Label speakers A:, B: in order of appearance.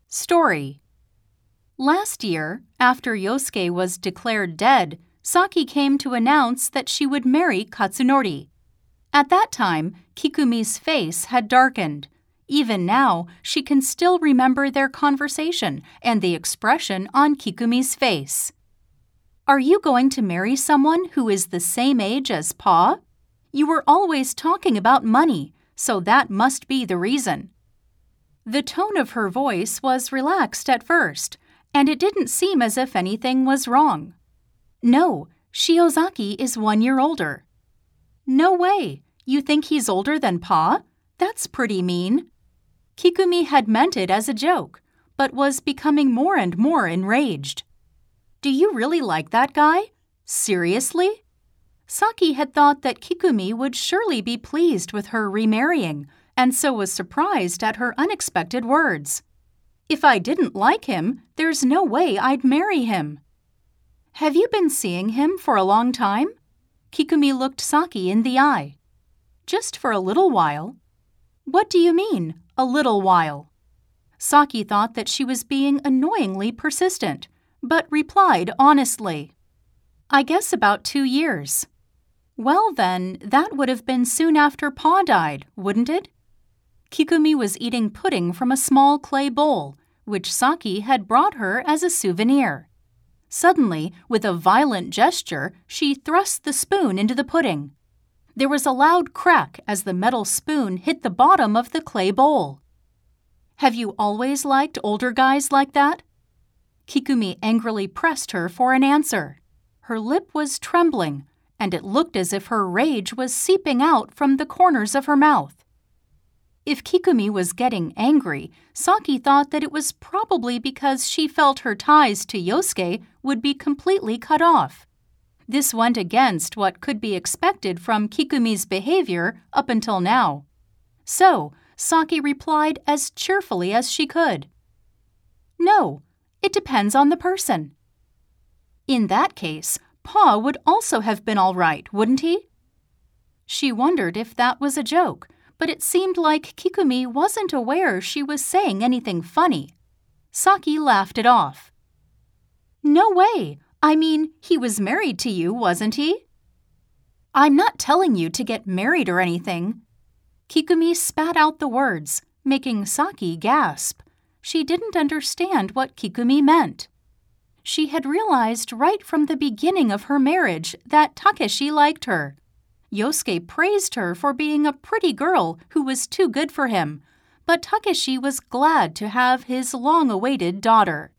A: Story. Last year, after Yosuke was declared dead, Saki came to announce that she would marry Katsunori. At that time, Kikumi's face had darkened. Even now, she can still remember their conversation and the expression on Kikumi's face. Are you going to marry someone who is the same age as Pa? You were always talking about money, so that must be the reason. The tone of her voice was relaxed at first, and it didn't seem as if anything was wrong. No, Shiozaki is 1 year older. No way! You think he's older than Pa? That's pretty mean. Kikumi had meant it as a joke, but was becoming more and more enraged. Do you really like that guy? Seriously? Saki had thought that Kikumi would surely be pleased with her remarrying, and so was surprised at her unexpected words. If I didn't like him, there's no way I'd marry him. Have you been seeing him for a long time? Kikumi looked Saki in the eye. Just for a little while. What do you mean, a little while? Saki thought that she was being annoyingly persistent, but replied honestly. I guess about 2 years. Well then, that would have been soon after Pa died, wouldn't it? Kikumi was eating pudding from a small clay bowl, which Saki had brought her as a souvenir. Suddenly, with a violent gesture, she thrust the spoon into the pudding. There was a loud crack as the metal spoon hit the bottom of the clay bowl. Have you always liked older guys like that? Kikumi angrily pressed her for an answer. Her lip was trembling, and it looked as if her rage was seeping out from the corners of her mouth. If Kikumi was getting angry, Saki thought that it was probably because she felt her ties to Yosuke would be completely cut off. This went against what could be expected from Kikumi's behavior up until now. So, Saki replied as cheerfully as she could. No, it depends on the person. In that case, Pa would also have been all right, wouldn't he? She wondered if that was a joke, but it seemed like Kikumi wasn't aware she was saying anything funny. Saki laughed it off. No way! I mean, he was married to you, wasn't he? I'm not telling you to get married or anything. Kikumi spat out the words, making Saki gasp. She didn't understand what Kikumi meant. She had realized right from the beginning of her marriage that Takeshi liked her. Yosuke praised her for being a pretty girl who was too good for him, but Takeshi was glad to have his long-awaited daughter.